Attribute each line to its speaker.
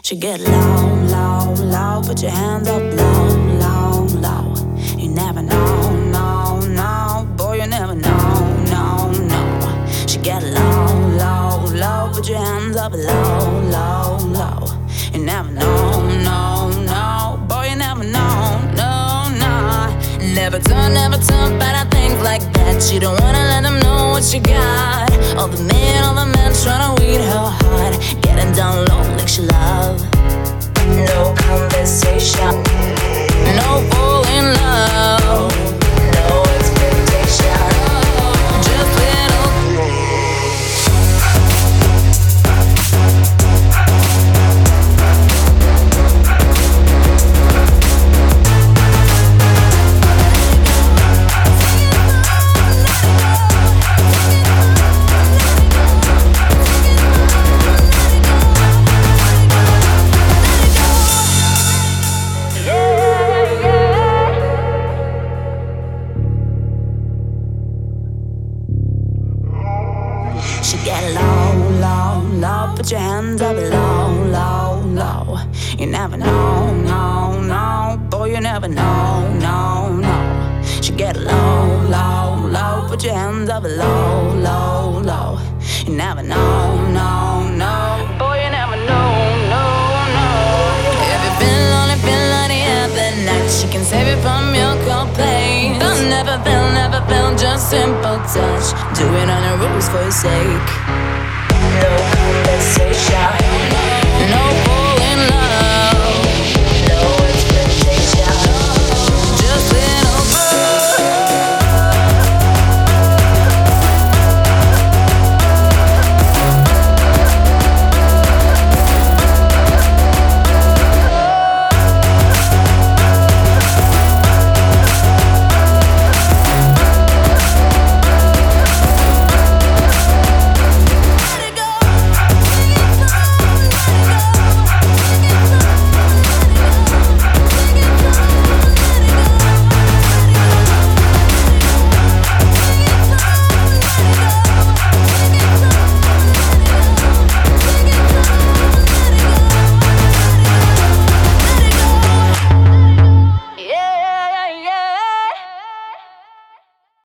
Speaker 1: She get low, low, low. Put your hands up low, low, low. You never know, no, no. Boy, you never know, no, no. She get low, low, low. Put your hands up low, low, low. You never know, no, no. Boy, you never know, no, no. Never turn, but I think like that. You don't wanna let them know what you got. All the men tryna weed her heart. Getting down low like she love. No conversation, no falling love, no expectation, just little. She get low, low, low. Put your hands up low, low, low. You never know, no, no. Boy, you never know, no, no. She get low, low, low. Put your hands up low, low, low. You never know, no, no. Boy, you never know, no, no. If you feel lonely every night, she can save you from your cold pain. Don't never feel, just simple touch. Do it on the rules for your sake.